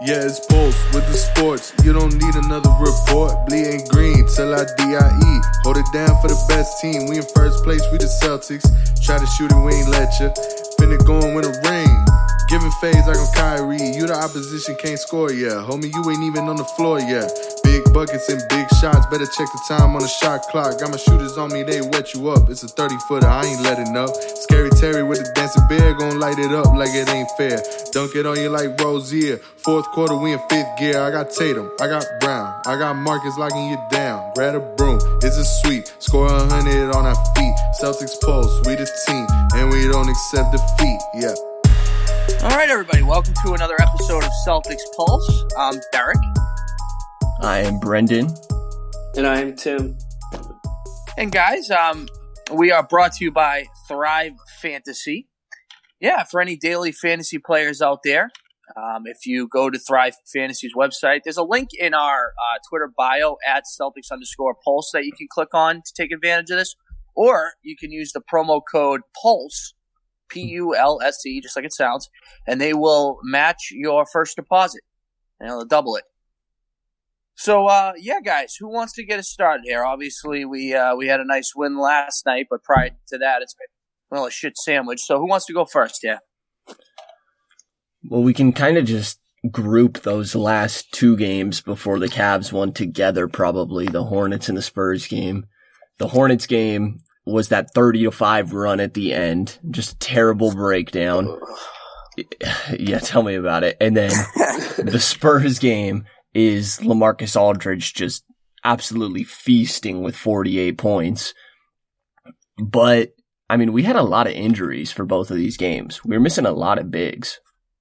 Yeah, it's Pulse with the sports. You don't need another report. Bleeding green till I DIE. Hold it down for the best team. We in first place, we the Celtics. Try to shoot it, we ain't let ya. Finna go and win a ring. Giving fades like on Kyrie. You the opposition can't score yet. Homie, you ain't even on the floor yet. Big buckets and big shots. Better check the time on the shot clock. Got my shooters on me, they wet you up. It's a 30-footer, I ain't letting up. Scary Terry with the dancing bear. Gon' light it up like it ain't fair. Dunk it on you like Rozier. Fourth quarter, we in fifth gear. I got Tatum, I got Brown. I got Marcus locking you down. Grab a broom, it's a sweep. Score 100 on our feet. Celtics Pulse, we the team. And we don't accept defeat, yeah. All right, everybody, welcome to another episode of Celtics Pulse. I'm Derek. I am Brendan. And I am Tim. And guys, we are brought to you by Thrive Fantasy. Yeah, for any daily fantasy players out there, if you go to Thrive Fantasy's website, there's a link in our Twitter bio at Celtics_Pulse that you can click on to take advantage of this. Or you can use the promo code PULSE, PULSE, just like it sounds, and they will match your first deposit, and they'll double it. So, yeah, guys, who wants to get us started here? Obviously, we had a nice win last night, but prior to that, it's been a shit sandwich. So, who wants to go first? Yeah. Well, we can kind of just group those last two games before the Cavs won together, probably the Hornets and the Spurs game. The Hornets game was that 30-5 run at the end. Just a terrible breakdown. Yeah, tell me about it. And then the Spurs game is LaMarcus Aldridge just absolutely feasting with 48 points. But, I mean, we had a lot of injuries for both of these games. We were missing a lot of bigs.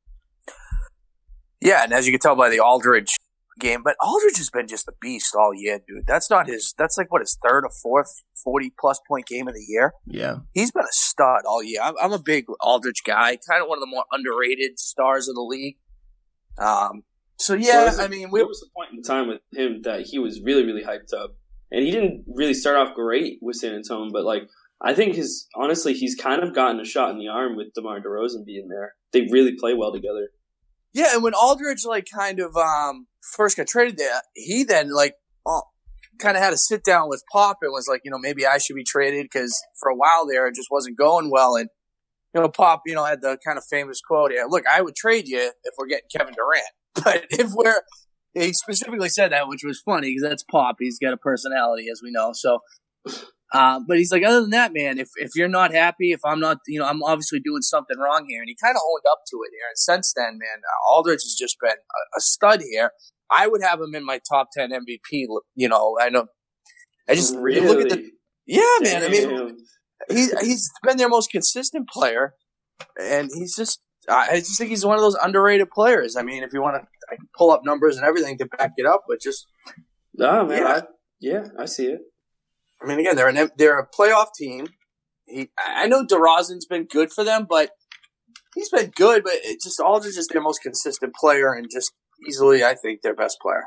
Yeah, and as you can tell by the Aldridge game, but Aldridge has been just a beast all year, dude. That's his third or fourth 40-plus point game of the year. Yeah. He's been a stud all year. I'm a big Aldridge guy, kind of one of the more underrated stars of the league. So, yeah, there was a point in time with him that he was really, really hyped up. And he didn't really start off great with San Antonio, but, I think he's kind of gotten a shot in the arm with DeMar DeRozan being there. They really play well together. Yeah, and when Aldridge, first got traded there, he then, kind of had a sit-down with Pop and was like, maybe I should be traded because for a while there it just wasn't going well. And, Pop, had the kind of famous quote, yeah, look, I would trade you if we're getting Kevin Durant. But he specifically said that, which was funny because that's Pop. He's got a personality, as we know. So, but he's like, other than that, man, if you're not happy, if I'm not, I'm obviously doing something wrong here. And he kind of owned up to it here. And since then, man, Aldridge has just been a stud here. I would have him in my top 10 MVP. I know. I just really look at the. Yeah, man. I mean, he's been their most consistent player, and he's just. I just think he's one of those underrated players. I mean, if you want to, I can pull up numbers and everything to back it up, but just. No, man. Yeah. I see it. I mean, again, they're a playoff team. I know DeRozan's been good for them, but he's been good. But Aldridge is their most consistent player, and just easily, I think, their best player.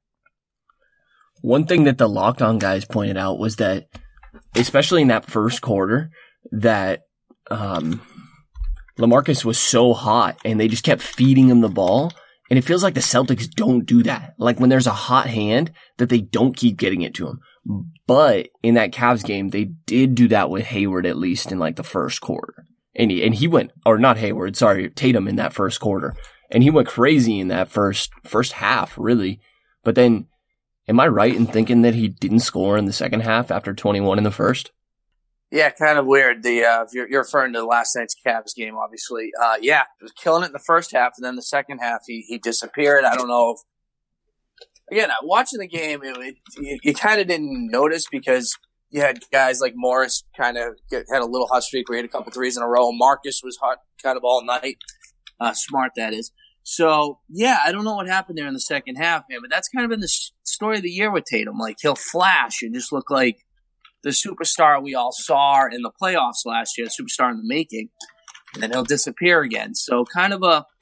One thing that the Locked On guys pointed out was that, especially in that first quarter, that LaMarcus was so hot, and they just kept feeding him the ball. And it feels like the Celtics don't do that. Like when there's a hot hand, that they don't keep getting it to him. But in that Cavs game, they did do that with Hayward, at least in the first quarter. And he went, or not Hayward, sorry, Tatum in that first quarter. And he went crazy in that first half, really. But then, am I right in thinking that he didn't score in the second half after 21 in the first? Yeah, kind of weird. If you're referring to last night's Cavs game, obviously. Yeah, he was killing it in the first half, and then the second half, he disappeared. I don't know if, again, watching the game, you kind of didn't notice because you had guys like Morris kind of had a little hot streak where he had a couple threes in a row. Marcus was hot kind of all night. Smart, that is. So, yeah, I don't know what happened there in the second half, man, but that's kind of been the story of the year with Tatum. He'll flash and just look like the superstar we all saw in the playoffs last year, the superstar in the making, and then he'll disappear again. So kind of a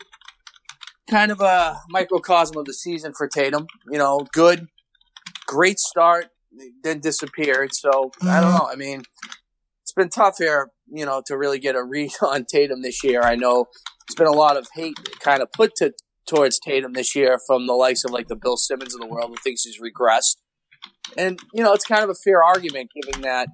microcosm of the season for Tatum. Good, great start, then disappeared. So I don't know. I mean, it's been tough here, to really get a read on Tatum this year. I know there's been a lot of hate kind of put towards Tatum this year from the likes of like the Bill Simmons of the world who thinks he's regressed. And, it's kind of a fair argument given that,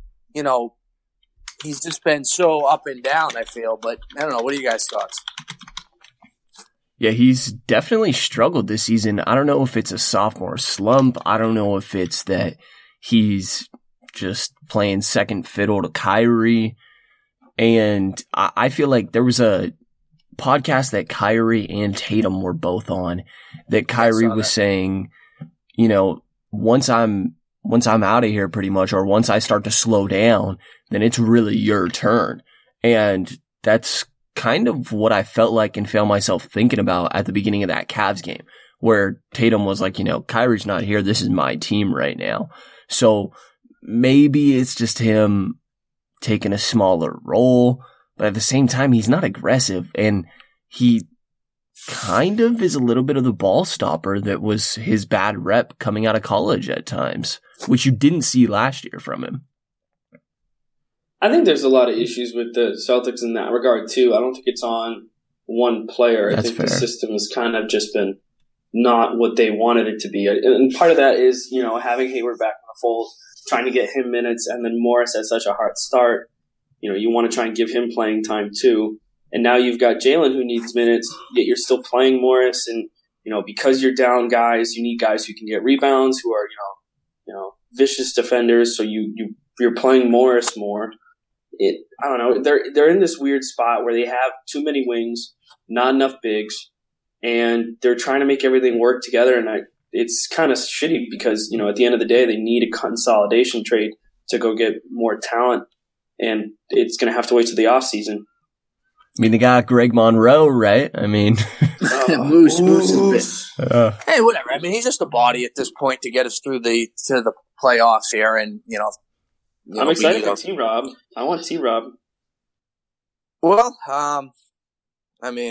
he's just been so up and down, I feel. But I don't know. What are you guys' thoughts? Yeah, he's definitely struggled this season. I don't know if it's a sophomore slump. I don't know if it's that he's just playing second fiddle to Kyrie. And I feel like there was a podcast that Kyrie and Tatum were both on that Kyrie was saying, once I'm out of here pretty much, or once I start to slow down, then it's really your turn. And that's kind of what I felt like and found myself thinking about at the beginning of that Cavs game, where Tatum was like, Kyrie's not here. This is my team right now. So maybe it's just him taking a smaller role, but at the same time, he's not aggressive, and he kind of is a little bit of the ball stopper that was his bad rep coming out of college at times, which you didn't see last year from him. I think there's a lot of issues with the Celtics in that regard, too. I don't think it's on one player. That's I think fair. The system has kind of just been not what they wanted it to be. And part of that is, having Hayward back in the fold, trying to get him minutes, and then Morris had such a hard start. You want to try and give him playing time, too. And now you've got Jalen who needs minutes, yet you're still playing Morris. And, because you're down guys, you need guys who can get rebounds, who are, vicious defenders. So you're playing Morris more. I don't know. They're in this weird spot where they have too many wings, not enough bigs, and they're trying to make everything work together. And it's kind of shitty because, at the end of the day, they need a consolidation trade to go get more talent, and it's going to have to wait till the offseason. I mean, they got Greg Monroe, right? I mean, Moose is hey, whatever. I mean, he's just a body at this point to get us through to the playoffs here, and I'm excited for T-Rob. I want T-Rob. Well, I mean,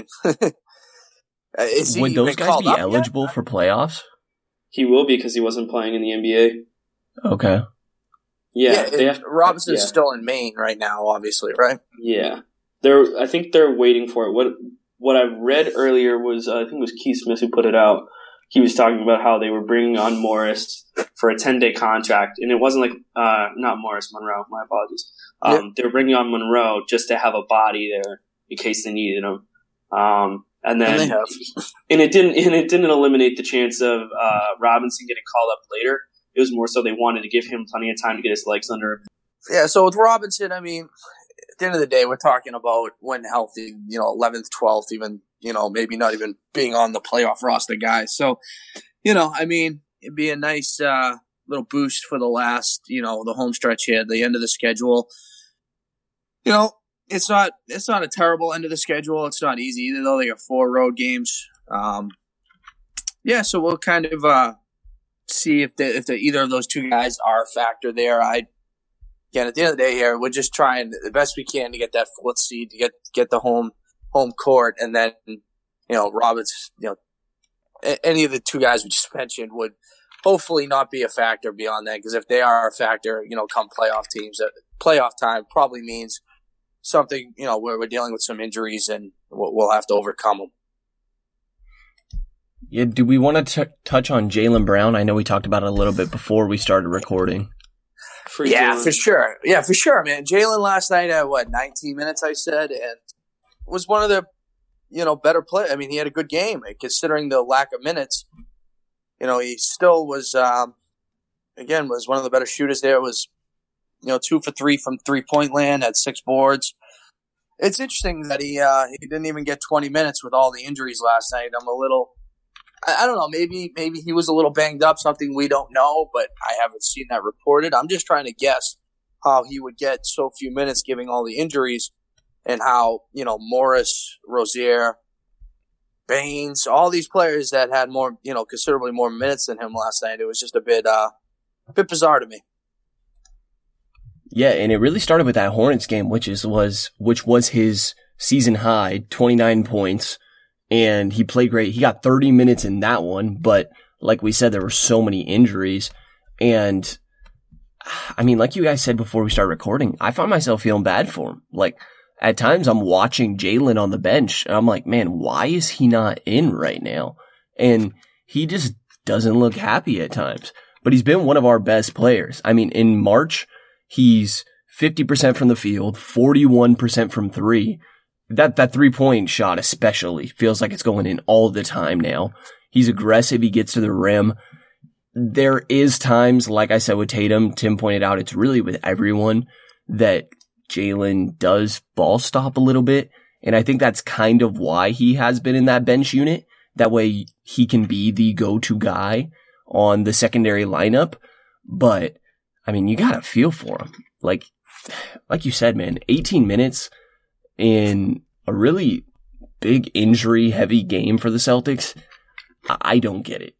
would those guys be eligible for playoffs? He will be because he wasn't playing in the NBA. Okay. Yeah, Robinson's still in Maine right now, obviously, right? Yeah. I think they're waiting for it. What I read earlier was, I think it was Keith Smith who put it out. He was talking about how they were bringing on Morris for a 10-day contract, and it wasn't like not Morris, Monroe. My apologies. They were bringing on Monroe just to have a body there in case they needed him. And it didn't eliminate the chance of Robinson getting called up later. It was more so they wanted to give him plenty of time to get his legs under him. Yeah. So with Robinson, I mean, at the end of the day, we're talking about when healthy, 11th, 12th, even, maybe not even being on the playoff roster guys. So, I mean, it'd be a nice little boost for the last, the home stretch here, the end of the schedule. It's not a terrible end of the schedule. It's not easy either, though. They got 4 road games. So we'll kind of see if either of those two guys are a factor there. Again, at the end of the day here, we're just trying the best we can to get that 4th seed, to get the home court, and then, Roberts, any of the two guys we just mentioned would hopefully not be a factor beyond that, because if they are a factor, come playoff time probably means something, where we're dealing with some injuries and we'll have to overcome them. Yeah, do we want to touch on Jaylen Brown? I know we talked about it a little bit before we started recording. For sure. Yeah, for sure, man. Jaylen last night had 19 minutes, I said, and was one of the, better play. I mean, he had a good game considering the lack of minutes. He still was, was one of the better shooters there. Was, 2 for 3 from 3-point land, had 6 boards. It's interesting that he didn't even get 20 minutes with all the injuries last night. I'm a little, I don't know, maybe he was a little banged up, something we don't know, but I haven't seen that reported. I'm just trying to guess how he would get so few minutes given all the injuries, and how, Morris, Rozier, Baines, all these players that had more, considerably more minutes than him last night. It was just a bit bizarre to me. Yeah, and it really started with that Hornets game, which was his season high, 29 points, and he played great. He got 30 minutes in that one, but like we said, there were so many injuries, and I mean, like you guys said before we started recording, I found myself feeling bad for him. Like, at times I'm watching Jalen on the bench and I'm like, man, why is he not in right now? And he just doesn't look happy at times, but he's been one of our best players. I mean, in March, he's 50% from the field, 41% from three. That 3-point shot especially feels like it's going in all the time now. He's aggressive. He gets to the rim. There is times, like I said with Tatum, Tim pointed out, it's really with everyone that Jalen does ball stop a little bit. And I think that's kind of why he has been in that bench unit. That way he can be the go-to guy on the secondary lineup. But, I mean, you gotta feel for him. Like you said, man, 18 minutes in a really big injury-heavy game for the Celtics, I don't get it.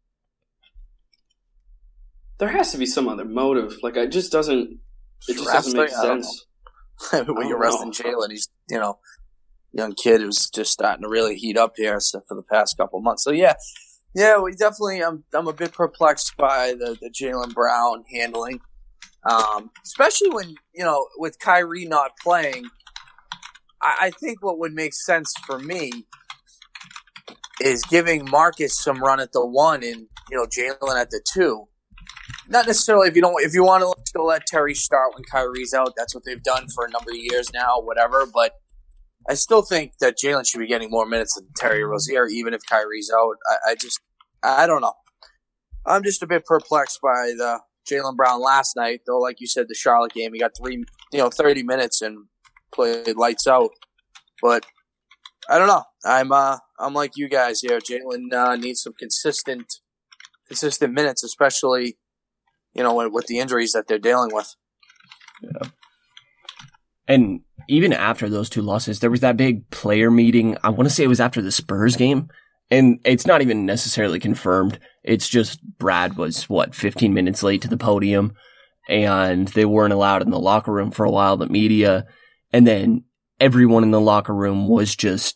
There has to be some other motive. Like, it just doesn't make sense. When you're resting Jalen, he's, young kid who's just starting to really heat up here for the past couple months. So, yeah, we definitely, I'm a bit perplexed by the Jaylen Brown handling. Especially when, with Kyrie not playing, I think what would make sense for me is giving Marcus some run at the 1 and, Jalen at the 2. Not necessarily if you want to still let Terry start when Kyrie's out. That's what they've done for a number of years now, whatever. But I still think that Jalen should be getting more minutes than Terry Rozier, even if Kyrie's out. I don't know. I'm just a bit perplexed by the Jaylen Brown last night, though. Like you said, the Charlotte game, he got 30 minutes and played lights out. But I don't know. I'm like you guys here. Jalen needs some consistent minutes, especially with the injuries that they're dealing with. Yeah. And even after those two losses, there was that big player meeting. I want to say it was after the Spurs game. And it's not even necessarily confirmed. It's just Brad was, 15 minutes late to the podium. And they weren't allowed in the locker room for a while, the media. And then everyone in the locker room was just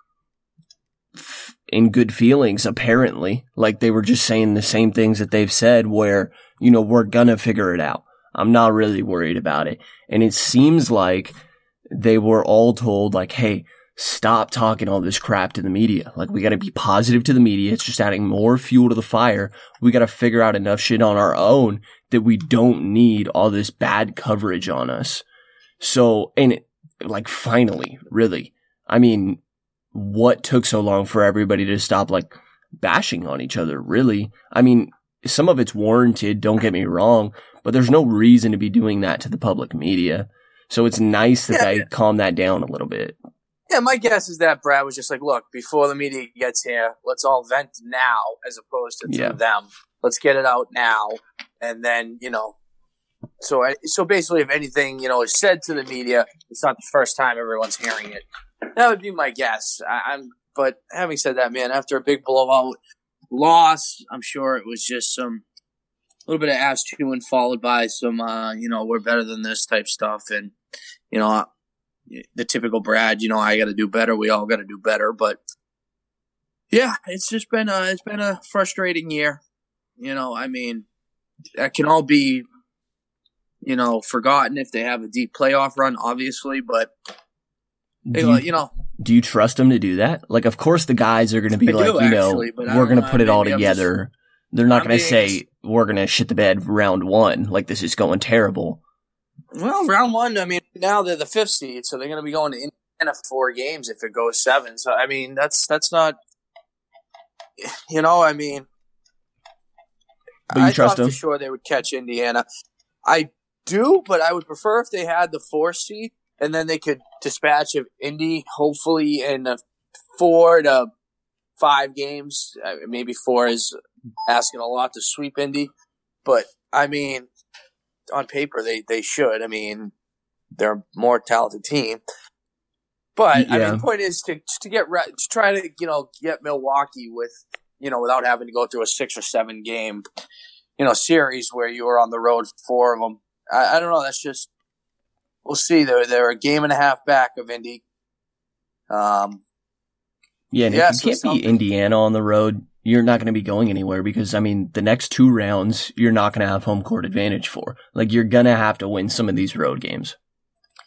in good feelings, apparently. Like they were just saying the same things that they've said where, we're gonna figure it out. I'm not really worried about it. And it seems like they were all told, like, hey, stop talking all this crap to the media. Like, we gotta be positive to the media. It's just adding more fuel to the fire. We gotta figure out enough shit on our own that we don't need all this bad coverage on us. So, and finally, really, I mean, what took so long for everybody to stop, bashing on each other, really? I mean, some of it's warranted, don't get me wrong, but there's no reason to be doing that to the public media. So it's nice that they calm that down a little bit. Yeah, my guess is that Brad was just like, look, before the media gets here, let's all vent now as opposed to through them. Let's get it out now. And then, so basically if anything, is said to the media, it's not the first time everyone's hearing it. That would be my guess. But having said that, man, after a big blowout loss, I'm sure it was just a little bit of ass chewing followed by some, we're better than this type stuff. And, the typical Brad, I got to do better. We all got to do better. But yeah, it's just been a frustrating year. I mean, that can all be, forgotten if they have a deep playoff run, obviously. But do you trust them to do that? Like, of course, the guys are going to be we're going to put it all together. They're not going to say we're going to shit the bed round 1. Like, this is going terrible. Well, round 1, I mean, now they're the 5th seed, so they're going to be going to Indiana 4 games if it goes 7. So, I mean, that's not, I mean, but you trust them? For sure they would catch Indiana. I do, but I would prefer if they had the 4 seed, and then they could dispatch of Indy, hopefully in 4 to 5 games. Maybe 4 is asking a lot to sweep Indy, but, I mean, on paper, they should. I mean, they're a more talented team. But, I mean, the point is to try to, get Milwaukee with, without having to go through a 6 or 7 game, series where you were on the road for 4 of them. I don't know. That's just, we'll see. They're a game and a half back of Indy. And if you can't beat Indiana on the road, you're not going to be going anywhere because, I mean, the next 2 rounds, you're not going to have home court advantage for. Like, you're going to have to win some of these road games.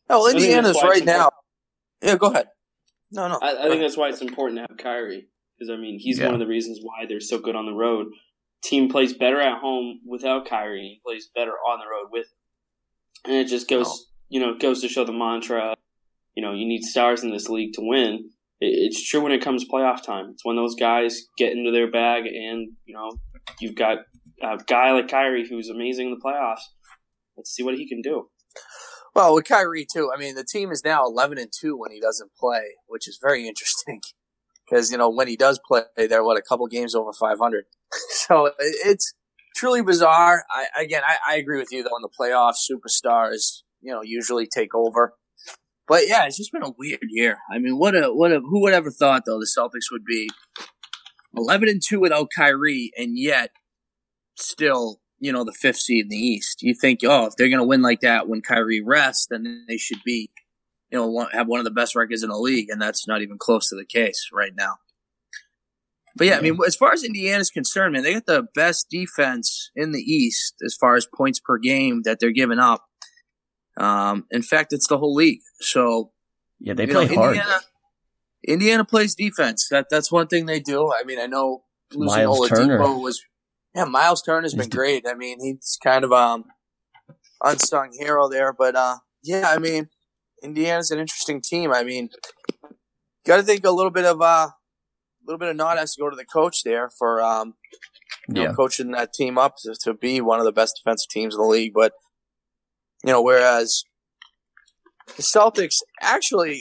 No, well, I think that's Indiana's why it's right now. important. Yeah, go ahead. No. I think that's why it's important to have Kyrie. Because, I mean, he's one of the reasons why they're so good on the road. Team plays better at home without Kyrie. He plays better on the road with him. And it just goes, goes to show the mantra, you need stars in this league to win. It's true when it comes playoff time. It's when those guys get into their bag and, you've got a guy like Kyrie who's amazing in the playoffs. Let's see what he can do. Well, with Kyrie, too, I mean, the team is now 11-2 when he doesn't play, which is very interesting. Because, when he does play, they're, a couple games over 500. So it's truly bizarre. I agree with you, though, in the playoffs, superstars, usually take over. But, yeah, it's just been a weird year. I mean, who would ever thought, though, the Celtics would be 11-2 without Kyrie, and yet still, the fifth seed in the East. You think, if they're going to win like that when Kyrie rests, then they should be, have one of the best records in the league, and that's not even close to the case right now. But yeah, I mean, as far as Indiana's concerned, man, they got the best defense in the East as far as points per game that they're giving up. In fact, it's the whole league. So yeah, they play hard. Indiana plays defense. That's one thing they do. I mean, I know losing Miles Turner Miles Turner's been great. I mean, he's kind of unsung hero there, but yeah, I mean, Indiana's an interesting team. I mean, got to think a little bit of nod has to go to the coach there for coaching that team up to be one of the best defensive teams in the league. But whereas the Celtics actually,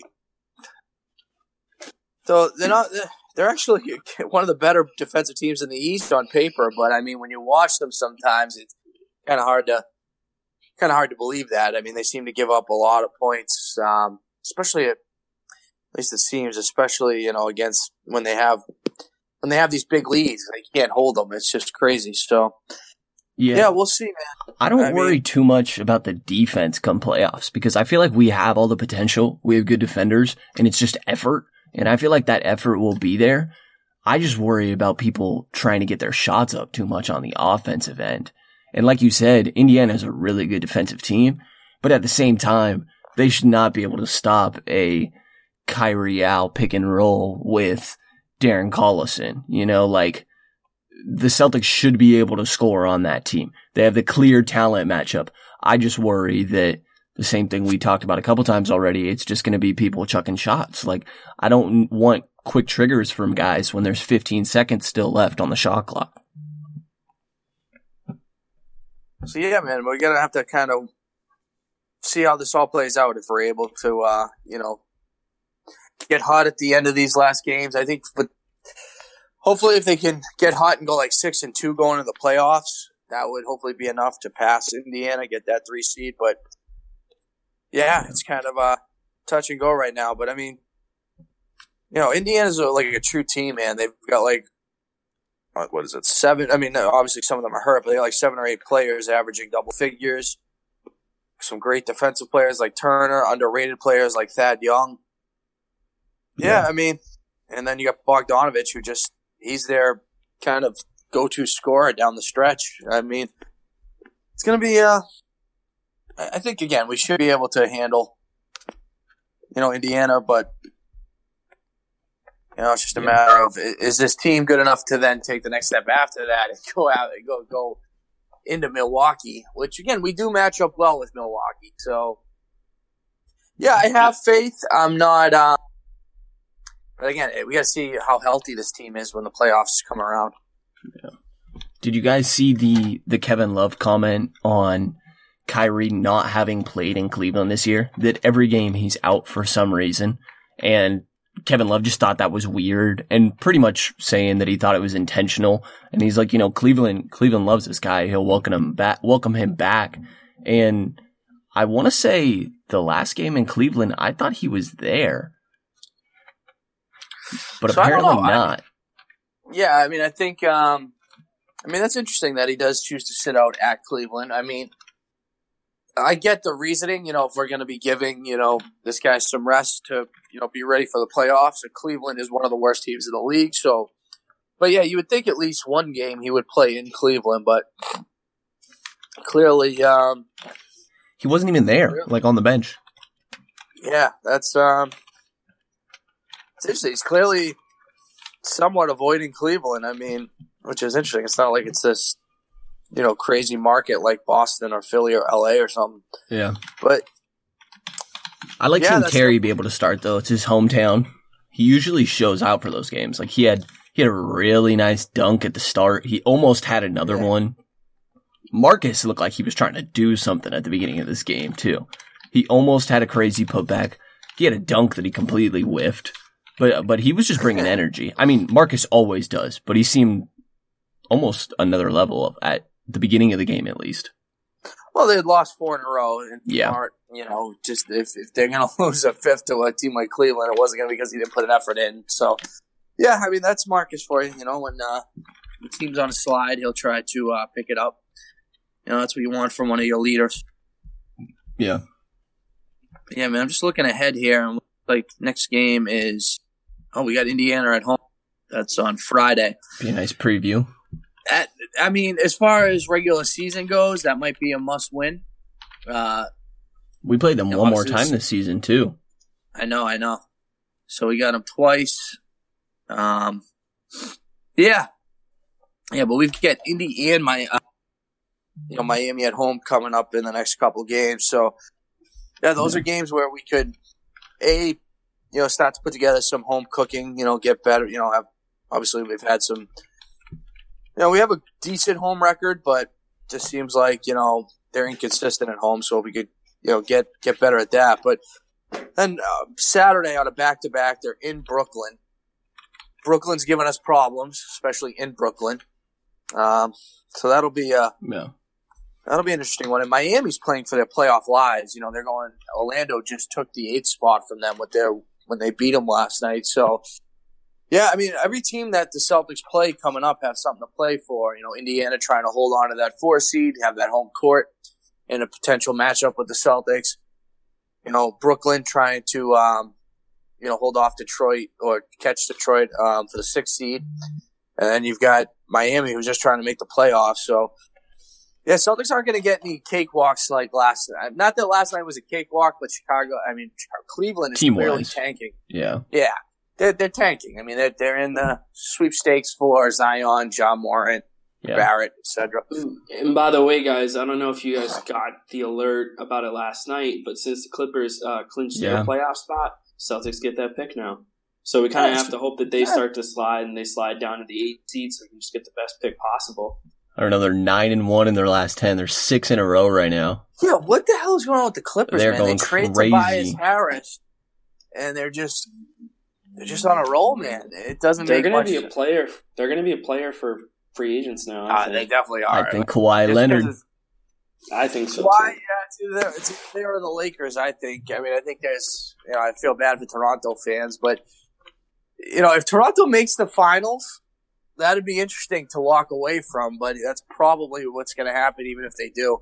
though they're actually one of the better defensive teams in the East on paper. But I mean, when you watch them, sometimes it's kind of hard to believe that. I mean, they seem to give up a lot of points, especially at least it seems, especially against when they have these big leads, they can't hold them. It's just crazy. So yeah, we'll see, man. I don't worry too much about the defense come playoffs because I feel like we have all the potential. We have good defenders, and it's just effort. And I feel like that effort will be there. I just worry about people trying to get their shots up too much on the offensive end. And like you said, Indiana is a really good defensive team, but at the same time, they should not be able to stop a Kyrie Al pick and roll with Darren Collison. The Celtics should be able to score on that team. They have the clear talent matchup. I just worry that the same thing we talked about a couple times already, it's just going to be people chucking shots. I don't want quick triggers from guys when there's 15 seconds still left on the shot clock. So yeah, man, we're gonna have to kind of see how this all plays out if we're able to, get hot at the end of these last games. I think, but hopefully, if they can get hot and go 6-2 going into the playoffs, that would hopefully be enough to pass Indiana, get that 3 seed. But yeah, it's kind of touch and go right now. But I mean, Indiana's a true team, man. They've got what is it, 7? I mean, obviously some of them are hurt, but they got 7 or 8 players averaging double figures. Some great defensive players like Turner, underrated players like Thad Young. Yeah, I mean, and then you got Bogdanovich, he's their kind of go-to scorer down the stretch. I mean, it's going to be, I think, again, we should be able to handle, Indiana, but, it's just a matter of, is this team good enough to then take the next step after that and go out and go into Milwaukee, which, again, we do match up well with Milwaukee. So, yeah, I have faith. I'm not, but again, we got to see how healthy this team is when the playoffs come around. Yeah. Did you guys see the Kevin Love comment on Kyrie not having played in Cleveland this year? That every game he's out for some reason, and Kevin Love just thought that was weird, and pretty much saying that he thought it was intentional. And he's like, Cleveland loves this guy. He'll welcome him back. And I want to say the last game in Cleveland, I thought he was there. But so apparently not. Yeah, I mean, I think, that's interesting that he does choose to sit out at Cleveland. I mean, I get the reasoning, if we're going to be giving, this guy some rest to, be ready for the playoffs. And Cleveland is one of the worst teams in the league. So, but yeah, you would think at least one game he would play in Cleveland, but clearly, he wasn't even there, on the bench. Yeah, that's it's interesting. He's clearly somewhat avoiding Cleveland. I mean, which is interesting. It's not like it's this, crazy market like Boston or Philly or LA or something. Yeah. But I like seeing Terry be able to start, though. It's his hometown. He usually shows out for those games. Like, he had a really nice dunk at the start. He almost had another one. Marcus looked like he was trying to do something at the beginning of this game, too. He almost had a crazy putback. He had a dunk that he completely whiffed. But he was just bringing energy. I mean, Marcus always does, but he seemed almost another level at the beginning of the game, at least. Well, they had lost 4 in a row. And yeah. Just if they're going to lose a fifth to a team like Cleveland, it wasn't going to be because he didn't put an effort in. So, yeah, I mean, that's Marcus for you. When the team's on a slide, he'll try to pick it up. That's what you want from one of your leaders. Yeah. But yeah, man, I'm just looking ahead here. And next game is, we got Indiana at home. That's on Friday. Be a nice preview. I mean, as far as regular season goes, that might be a must-win. We played them one more time this season, too. I know. So we got them twice. Yeah. Yeah, but we've got Indy and Miami at home coming up in the next couple of games. So, yeah, those are games where we could, start to put together some home cooking, get better, obviously we've had some, we have a decent home record, but just seems like, they're inconsistent at home. So if we could, get better at that. But then Saturday on a back-to-back, they're in Brooklyn. Brooklyn's given us problems, especially in Brooklyn. So that'll be that'll be an interesting one. And Miami's playing for their playoff lives. They're going. Orlando just took the 8th spot from them when they beat them last night. So yeah, I mean, every team that the Celtics play coming up have something to play for. Indiana trying to hold on to that 4 seed, have that home court in a potential matchup with the Celtics. Brooklyn trying to hold off Detroit or catch Detroit for the 6th seed. And then you've got Miami who's just trying to make the playoffs. So, yeah, Celtics aren't going to get any cakewalks like last night. Not that last night was a cakewalk, but Cleveland is clearly tanking. Yeah. Yeah, they're tanking. I mean, they're in the sweepstakes for Zion, John Morant, Barrett, etc. And by the way, guys, I don't know if you guys got the alert about it last night, but since the Clippers clinched their playoff spot, Celtics get that pick now. So we kind of have to hope that they start to slide and they slide down to the 8th seed so we can just get the best pick possible. I don't know. They're 9-1 in their last 10. They're 6 in a row right now. Yeah, what the hell is going on with the Clippers? They're man? going they trade crazy. Tobias Harris, and they're just on a roll, man. It doesn't make much. They're going to be a player for free agents now. They definitely are. I think Kawhi Leonard. I think so. Kawhi, yeah, it's either the Lakers. I think. I mean, I think there's. I feel bad for Toronto fans, but if Toronto makes the finals, that'd be interesting to walk away from. But that's probably what's going to happen, even if they do.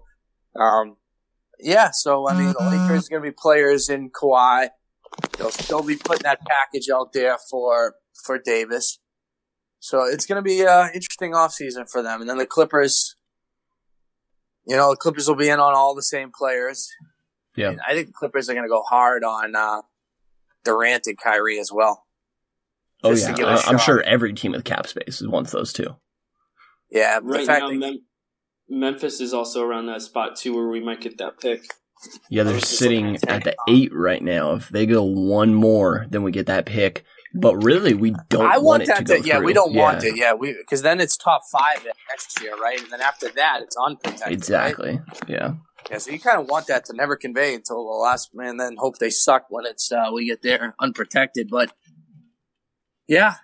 So I mean, the Lakers are going to be players in Kawhi. They'll still be putting that package out there for Davis. So it's going to be an interesting offseason for them. And then the Clippers, the Clippers will be in on all the same players. Yeah. And I think the Clippers are going to go hard on Durant and Kyrie as well. Oh, yeah. I'm sure every team with cap space wants those two. Yeah. Right now, Memphis is also around that spot, too, where we might get that pick. Yeah, they're sitting at the 8 right now. If they go one more, then we get that pick. But really, we don't want it to go through. Yeah, we don't want it. Yeah, because then it's top 5 next year, right? And then after that, it's unprotected. Exactly. Right? Yeah. Yeah, so you kind of want that to never convey until the last man, then hope they suck when it's we get there unprotected. But yeah,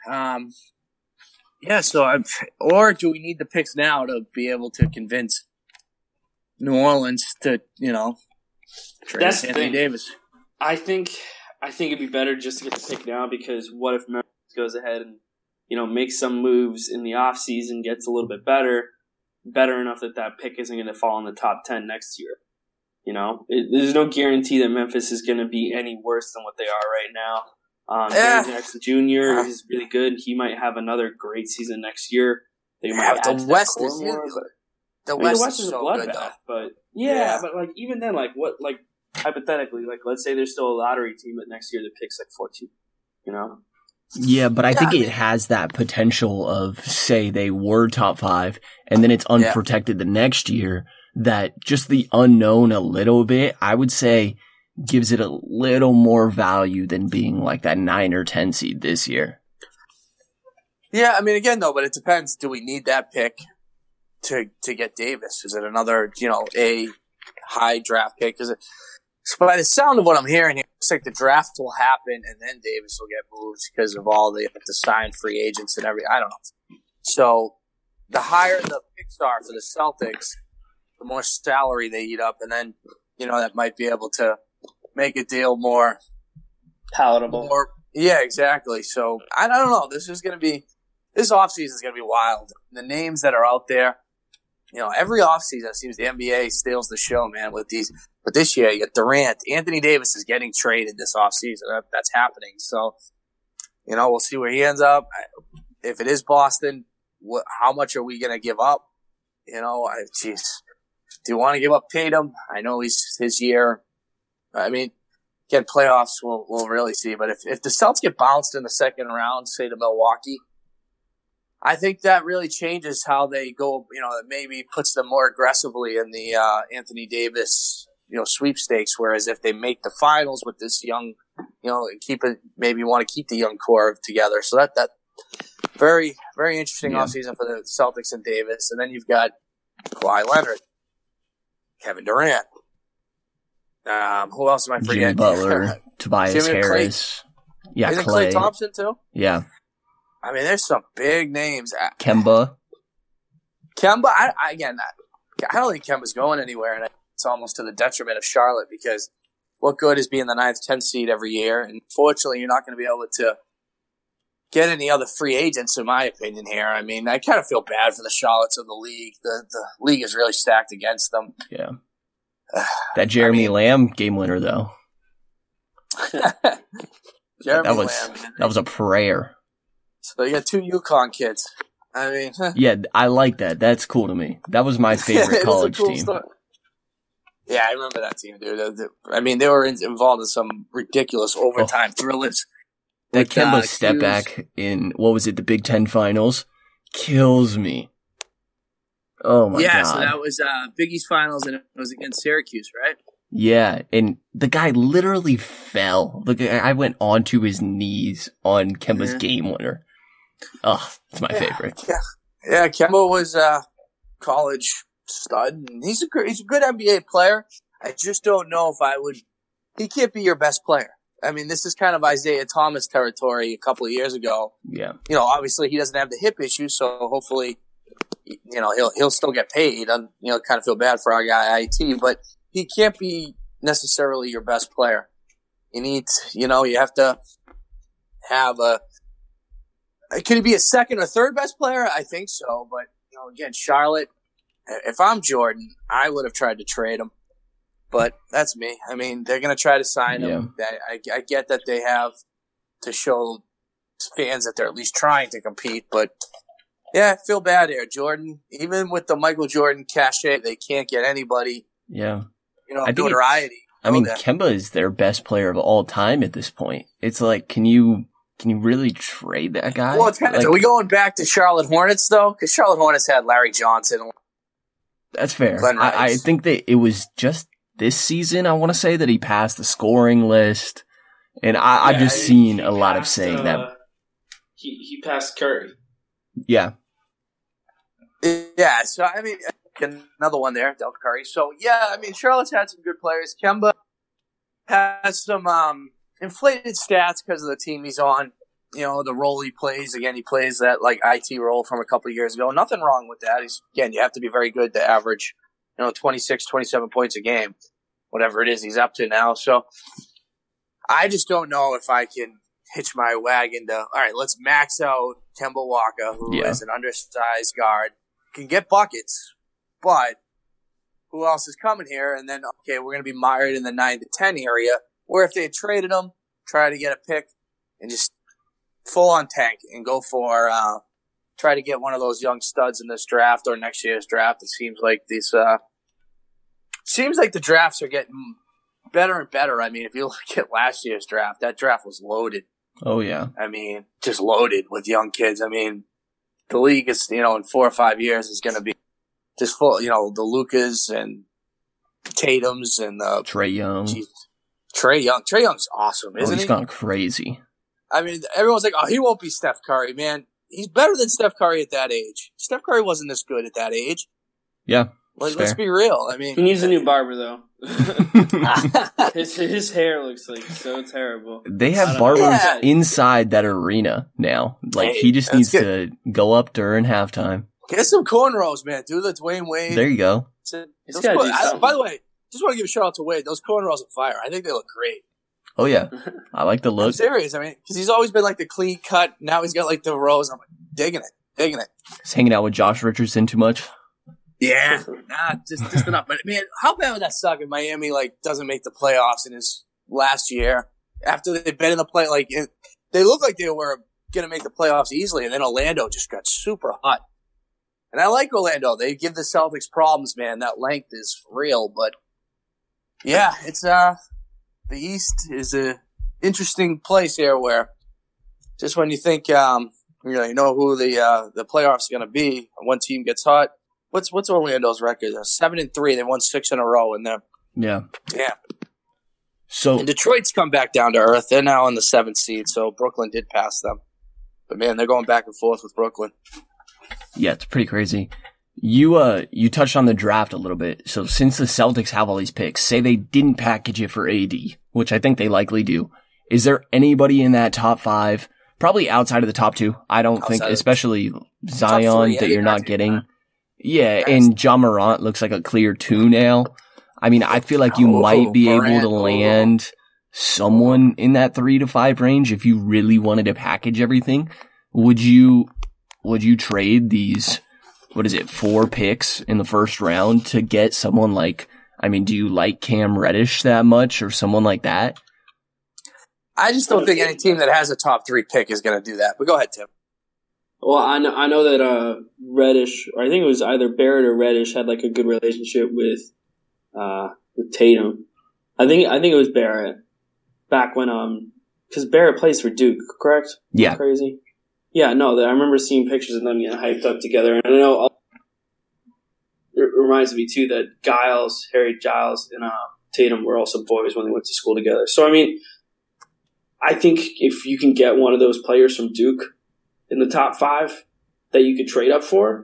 So, or do we need the picks now to be able to convince New Orleans to trade Anthony Davis? I think it'd be better just to get the pick now because what if Memphis goes ahead and makes some moves in the off season, gets a little bit better enough that pick isn't going to fall in the top 10 next year. There's no guarantee that Memphis is going to be any worse than what they are right now. Jaren Jackson Jr. is really good. He might have another great season next year. They might add the West is more, the West is a so bloodbath, good, though. But but even then, what hypothetically, like let's say there's still a lottery team, but next year the pick's like 14. You know? Yeah, but I think it has that potential of, say, they were top 5, and then it's unprotected the next year, that just the unknown a little bit, I would say, gives it a little more value than being like that 9 or 10 seed this year. Yeah, I mean, again, though, but it depends. Do we need that pick to get Davis? Is it another, a high draft pick? So by the sound of what I'm hearing here, it's like the draft will happen and then Davis will get moved because of all the signed free agents and everything. I don't know. So the higher the picks are for the Celtics, the more salary they eat up, and then, that might be able to make a deal more palatable. Yeah, exactly. So I don't know. This offseason is going to be wild. The names that are out there, every offseason it seems the NBA steals the show, man, with these. But this year, you got Durant. Anthony Davis is getting traded this offseason. That's happening. So, we'll see where he ends up. If it is Boston, how much are we going to give up? Do you want to give up Tatum? I know he's his year. I mean, again, playoffs, we'll really see. But if the Celtics get bounced in the second round, say to Milwaukee, I think that really changes how they go. It maybe puts them more aggressively in the Anthony Davis sweepstakes. Whereas if they make the finals with this young, maybe want to keep the young core together. So that very, very interesting offseason for the Celtics and Davis. And then you've got Kawhi Leonard, Kevin Durant. Who else am I forgetting? Jimmy Butler, Tobias Harris. Clay. Yeah, Isn't Clay Thompson too? Yeah. I mean, there's some big names. Kemba, I don't think Kemba's going anywhere, and it's almost to the detriment of Charlotte because what good is being the 9th, 10th seed every year? And fortunately, you're not going to be able to get any other free agents, in my opinion, here. I mean, I kind of feel bad for the Charlottes of the league. The league is really stacked against them. Yeah. That Jeremy Lamb game winner, though. That was a prayer. So you got 2 UConn kids. I mean, yeah, I like that. That's cool to me. That was my favorite college team. Story. Yeah, I remember that team, dude. I mean, they were involved in some ridiculous overtime thrillers. That Kemba step back in, the Big Ten Finals kills me. Oh my God. Yeah, so that was Big East Finals, and it was against Syracuse, right? Yeah, and the guy literally fell. The guy went onto his knees on Kemba's game winner. Oh, it's my favorite. Yeah, Kemba was a college stud. And he's a good NBA player. I just don't know if I would. He can't be your best player. I mean, this is kind of Isaiah Thomas territory a couple of years ago. Yeah. Obviously he doesn't have the hip issue, so hopefully, he'll still get paid. Kind of feel bad for our guy IT, but he can't be necessarily your best player. You need, you have to have could he be a second or third best player? I think so, but again, Charlotte. If I'm Jordan, I would have tried to trade him. But that's me. I mean, they're going to try to sign him. I get that they have to show fans that they're at least trying to compete. But, I feel bad here. Jordan, even with the Michael Jordan cachet, they can't get anybody, notoriety. Kemba is their best player of all time at this point. It's like, can you really trade that guy? Well, it's kind of, are we going back to Charlotte Hornets, though? Because Charlotte Hornets had Larry Johnson. That's fair. I think that it was just this season, I want to say, that he passed the scoring list. And I've just seen a lot of saying that. He passed Curry. Yeah. Yeah, so, I mean, another one there, Del Curry. So, Charlotte's had some good players. Kemba has some inflated stats because of the team he's on. The role he plays. Again, he plays that, IT role from a couple of years ago. Nothing wrong with that. You have to be very good to average, 26, 27 points a game, whatever it is he's up to now. So I just don't know if I can hitch my wagon to, all right, let's max out Kemba Walker, who is an undersized guard, can get buckets, but who else is coming here? And then, we're going to be mired in the 9 to 10 area, where if they had traded him, try to get a pick and just full on tank and go for, try to get one of those young studs in this draft or next year's draft. It seems like the drafts are getting better and better. I mean, if you look at last year's draft, that draft was loaded. Oh, yeah. I mean, just loaded with young kids. I mean, the league is, in 4 or 5 years is going to be just full, the Lucas and Tatums and Trae Young. Trae Young. Trae Young's awesome, isn't he? He's gone crazy. I mean, everyone's like, oh, he won't be Steph Curry, man. He's better than Steph Curry at that age. Steph Curry wasn't this good at that age. Yeah. Let's be real. I mean, he needs a new barber, though. his hair looks like so terrible. They have barbers inside that arena now. Like, he just needs to go up during halftime. Get some cornrows, man. Do the Dwayne Wade. There you go. By the way, just want to give a shout out to Wade. Those cornrows are fire. I think they look great. Oh, yeah. I like the look. I'm serious. I mean, because he's always been like the clean cut. Now he's got like the rows. I'm like, digging it. He's hanging out with Josh Richardson too much. Yeah. Just enough. But man, how bad would that suck if Miami doesn't make the playoffs in his last year after they've been in the play? They look like they were going to make the playoffs easily, and then Orlando just got super hot. And I like Orlando. They give the Celtics problems, man. That length is real, but yeah, it's the East is a interesting place here where just when you think you know who the playoffs are going to be, one team gets hot. What's Orlando's record? 7-3. They won 6 in a row, and yeah. And Detroit's come back down to earth. They're now on the 7th seed, so Brooklyn did pass them. But man, they're going back and forth with Brooklyn. Yeah, it's pretty crazy. You touched on the draft a little bit. So since the Celtics have all these picks, say they didn't package it for AD, which I think they likely do. Is there anybody in that top 5, probably outside of the top 2? I don't think, especially Zion, that you're not getting. Yeah, and Ja Morant looks like a clear 2 now. I mean, I feel like you might be able to land someone in that 3 to 5 range if you really wanted to package everything. Would you trade these, 4 picks in the first round to get someone like, do you like Cam Reddish that much or someone like that? I just don't think any team that has a top 3 pick is going to do that. But go ahead, Tim. Well, I know that Reddish, or I think it was either Barrett or Reddish, had like a good relationship with Tatum. I think it was Barrett back when because Barrett plays for Duke, correct? Yeah. Crazy. Yeah, no, I remember seeing pictures of them getting hyped up together, and I know it reminds me too that Harry Giles, and Tatum were also boys when they went to school together. So I mean, I think if you can get one of those players from Duke in the top 5 that you could trade up for,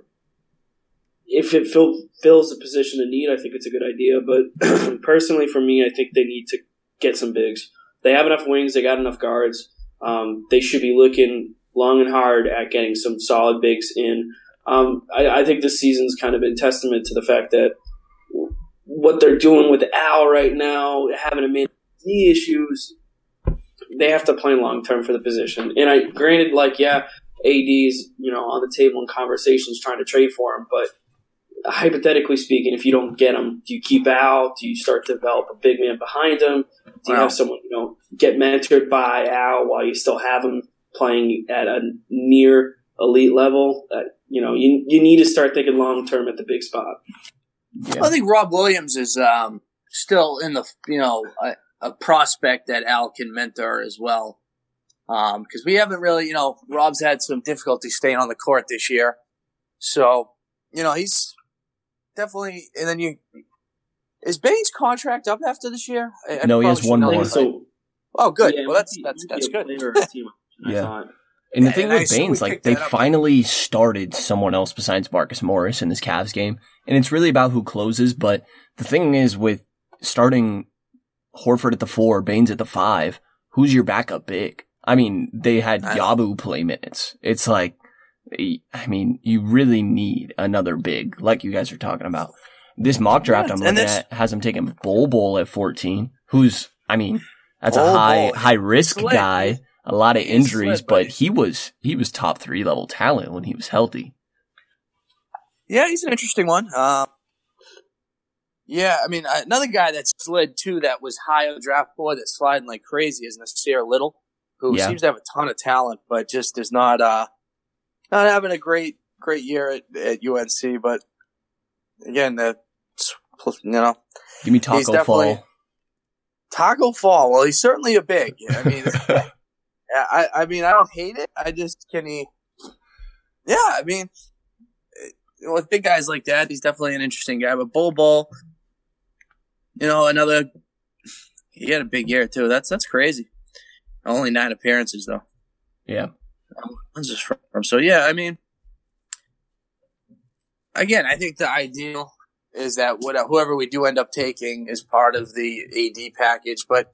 if it fills the position of need, I think it's a good idea. But personally, for me, I think they need to get some bigs. They have enough wings. They got enough guards. They should be looking long and hard at getting some solid bigs in. I think this season's kind of been testament to the fact that what they're doing with Al right now, having him in knee issues, they have to plan long term for the position. And granted, AD's, on the table in conversations trying to trade for him, but hypothetically speaking, if you don't get him, do you keep Al? Do you start to develop a big man behind him? Do you have someone, get mentored by Al while you still have him playing at a near elite level? You need to start thinking long term at the big spot. Yeah. I think Rob Williams is still in the a prospect that Al can mentor as well. Because we haven't really, Rob's had some difficulty staying on the court this year. So, he's definitely, and then is Bane's contract up after this year? No, he has one more. Oh, good. Yeah, well, that's good. Yeah. And the thing with Bane's, they finally started someone else besides Marcus Morris in this Cavs game. And it's really about who closes. But the thing is, with starting Horford at the 4, Baines at the 5, who's your backup big? They had Yabu play minutes. It's you really need another big, like you guys are talking about. This mock draft I'm looking at has him taking Bol at 14, who's, that's a high risk guy, a lot of injuries, but he was top 3 level talent when he was healthy. Yeah, he's an interesting one. Another guy that slid too that was high on the draft board that's sliding like crazy is Nasir Little, who seems to have a ton of talent, but just is not having a great year at UNC. But again, give me Taco Fall. Taco Fall. Well, he's certainly a big. I mean, I mean, I don't hate it. I just can he. Yeah, I mean, with big guys like that, he's definitely an interesting guy. But Bull, another. He had a big year too. That's crazy. Only 9 appearances though. Yeah. When's this from? So yeah, I mean, again, I think the ideal is that whoever we do end up taking is part of the AD package. But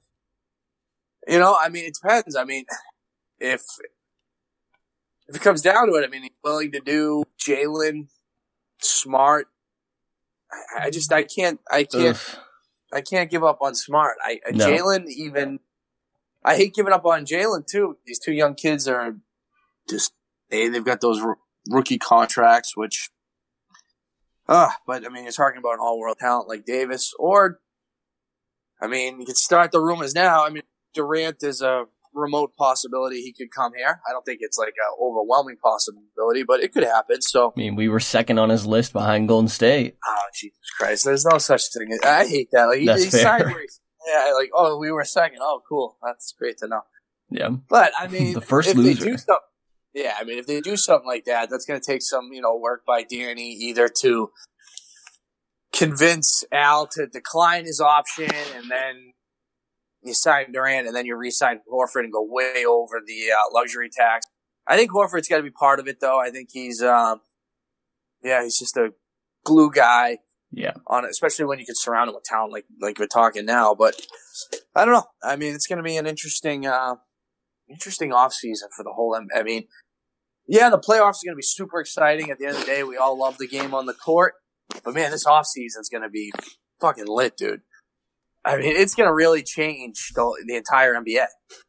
I mean, it depends. I mean, if it comes down to it, I mean, he's willing to do Jalen, Smart. I can't. Ugh. I can't give up on Smart. No. Jalen even. I hate giving up on Jalen too. These 2 young kids are just they've got those rookie contracts, which. But I mean, you're talking about an all-world talent like Davis, or I mean, you could start the rumors now. I mean, Durant is a remote possibility he could come here. I don't think it's like an overwhelming possibility, but it could happen. So I mean, we were second on his list behind Golden State. Oh, Jesus Christ. There's no such thing. I hate that. Like, That's fair. Sideways. Yeah, like, oh, we were second. Oh, cool. That's great to know. Yeah. But, I mean, the first loser. If they do something like that, that's going to take some, work by Danny either to convince Al to decline his option, and then you sign Durant, and then you re-sign Horford and go way over the luxury tax. I think Horford's got to be part of it, though. I think he's just a glue guy. Yeah. On it, especially when you can surround him with talent like we're talking now. But I don't know. I mean, it's going to be an interesting offseason for the whole. I mean, yeah, the playoffs are going to be super exciting. At the end of the day, we all love the game on the court. But man, this offseason is going to be fucking lit, dude. I mean, it's going to really change the entire NBA.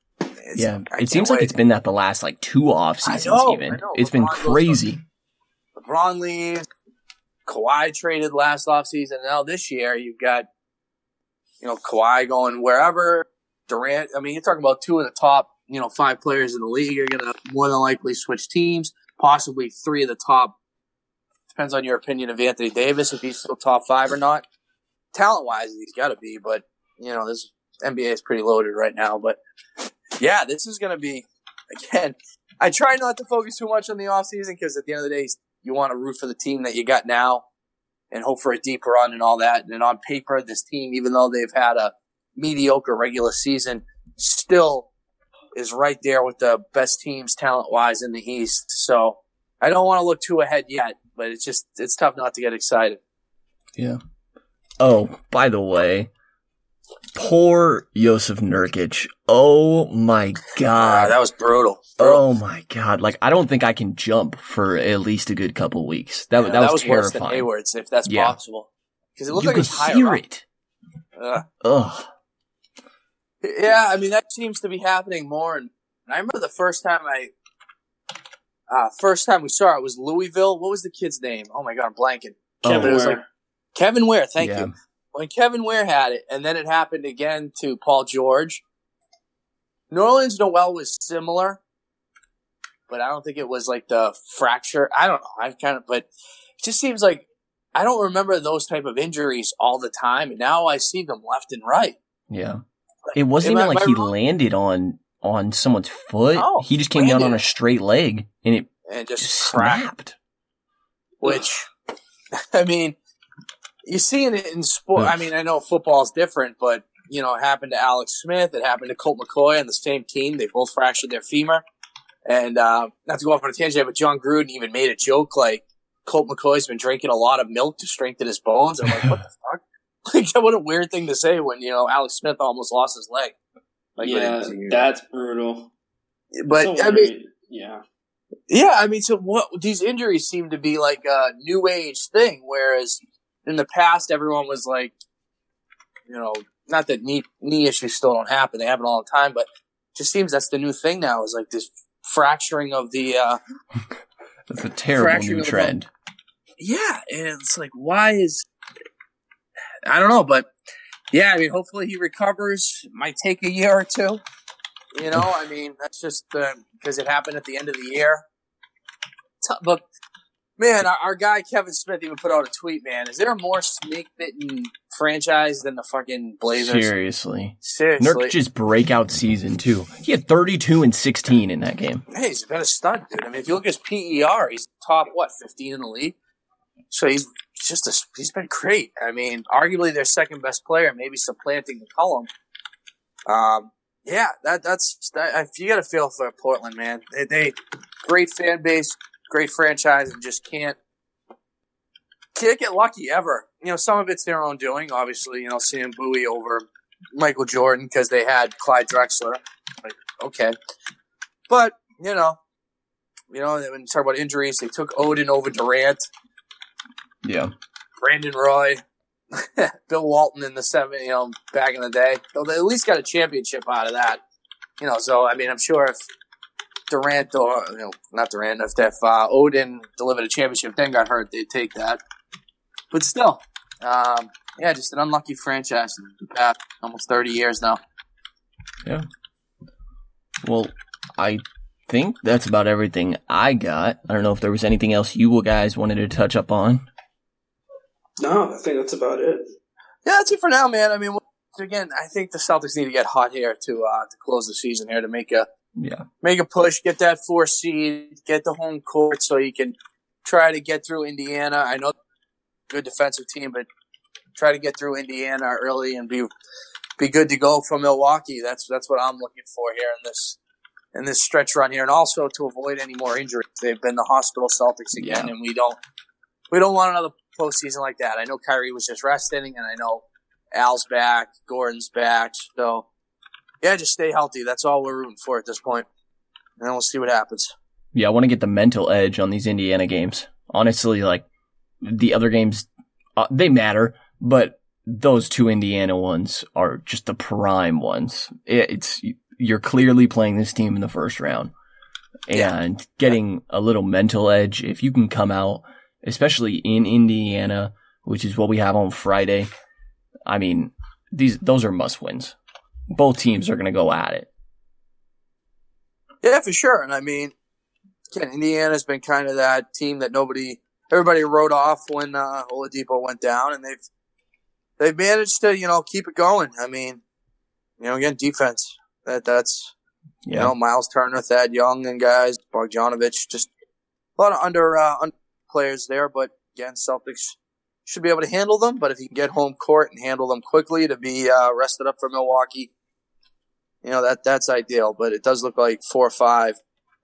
It seems like it's been that the last 2 off seasons even. It's been crazy. LeBron leaves. Kawhi traded last offseason. Now this year you've got, Kawhi going wherever. Durant. I mean, you're talking about 2 of the top, 5 players in the league. You're going to more than likely switch teams. Possibly 3 of the top. Depends on your opinion of Anthony Davis, if he's still top 5 or not. Talent-wise, he's got to be, but, this NBA is pretty loaded right now. But, yeah, this is going to be, again, I try not to focus too much on the offseason because at the end of the day, you want to root for the team that you got now and hope for a deep run and all that. And on paper, this team, even though they've had a mediocre regular season, still is right there with the best teams talent-wise in the East. So I don't want to look too ahead yet, but it's tough not to get excited. Yeah. Oh, by the way, poor Jusuf Nurkic. Oh my God. That was brutal. Oh my God. I don't think I can jump for at least a good couple weeks. That was terrifying. Worse than Hayward's, if that's possible. Because it looked like you it was could higher hear up. it. Ugh. Yeah, I mean, that seems to be happening more. And I remember the first time we saw it was Louisville. What was the kid's name? Oh my God, I'm blanking. Kevin Ware. Thank you. When Kevin Ware had it, and then it happened again to Paul George. Nerlens Noel was similar, but I don't think it was like the fracture. I don't know. But it just seems like I don't remember those type of injuries all the time, and now I see them left and right. Yeah. It wasn't even like he landed on someone's foot. No, he just came down on a straight leg, and it just snapped. Which, I mean, you see it in sport. I mean, I know football's different, but, it happened to Alex Smith. It happened to Colt McCoy on the same team. They both fractured their femur. And not to go off on a tangent, but John Gruden even made a joke like, Colt McCoy's been drinking a lot of milk to strengthen his bones. I'm like, what the fuck? Like, what a weird thing to say when, Alex Smith almost lost his leg. That's brutal. But, so so what these injuries seem to be like a new age thing, whereas in the past everyone was like, not that knee issues still don't happen, they happen all the time, but it just seems that's the new thing now is like this fracturing of the that's a terrible new trend. Yeah, and it's like, why is I don't know, but yeah, I mean, hopefully he recovers. Might take a year or 2. I mean, that's just because it happened at the end of the year. But, man, our guy Kevin Smith even put out a tweet, man. Is there a more snake-bitten franchise than the fucking Blazers. Seriously. Seriously. Nurkic's breakout season, too. He had 32 and 16 in that game. Hey, he's been a stud, dude. I mean, if you look at his PER, he's top, 15 in the league? So he's been great. I mean, arguably their second best player, maybe supplanting McCollum. Yeah, that's you got to feel for Portland, man. They great fan base, great franchise, and just can't get lucky ever. You know, some of it's their own doing. Obviously, you know, seeing Bowie over Michael Jordan because they had Clyde Drexler. Like, okay, but you know, when you talk about injuries, they took Odin over Durant. Yeah, Brandon Roy. Bill Walton in the 70s, back in the day. So they at least got a championship out of that. So, I mean, I'm sure if Durant or, not Durant, if Odin delivered a championship, then got hurt, they'd take that. But still, just an unlucky franchise in the past almost 30 years now. Yeah. Well, I think that's about everything I got. I don't know if there was anything else you guys wanted to touch up on. No, I think that's about it. Yeah, that's it for now, man. I mean, again, I think the Celtics need to get hot here to close the season here to make a push, get that 4 seed, get the home court so you can try to get through Indiana. I know good defensive team, but try to get through Indiana early and be good to go from Milwaukee. That's what I'm looking for here in this stretch run here, and also to avoid any more injuries. They've been the hospital Celtics again, and we don't want another postseason like that. I know Kyrie was just resting, and I know Al's back, Gordon's back. So, yeah, just stay healthy. That's all we're rooting for at this point. And then we'll see what happens. Yeah, I want to get the mental edge on these Indiana games. Honestly, like, the other games, they matter, but those 2 Indiana ones are just the prime ones. You're clearly playing this team in the first round. And getting a little mental edge, if you can come out, especially in Indiana, which is what we have on Friday. I mean, those are must-wins. Both teams are going to go at it. Yeah, for sure. And I mean, again, Indiana's been kind of that team that everybody wrote off when Oladipo went down, and they've managed to keep it going. I mean, again, defense. That's Miles Turner, Thad Young, and guys, Bogdanovich, just a lot of under players there, but again, Celtics should be able to handle them. But if you can get home court and handle them quickly to be rested up for Milwaukee, that's ideal. But it does look like 4 or 5.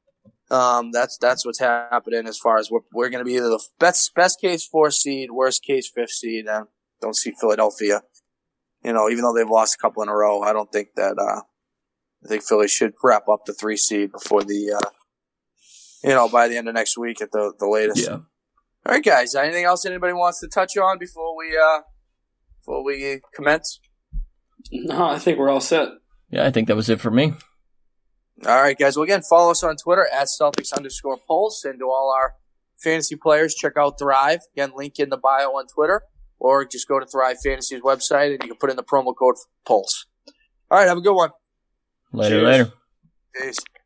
That's what's happening as far as we're going to be either the best case 4 seed, worst case 5th seed. I don't see Philadelphia. Even though they've lost a couple in a row, I don't think that. I think Philly should wrap up the 3 seed before the by the end of next week at the latest. Yeah. All right, guys. Anything else anybody wants to touch on before we commence? No, I think we're all set. Yeah, I think that was it for me. All right, guys. Well, again, follow us on Twitter at Celtics_Pulse, and to all our fantasy players, check out Thrive. Again, link in the bio on Twitter, or just go to Thrive Fantasy's website and you can put in the promo code Pulse. All right, have a good one. Later. Peace.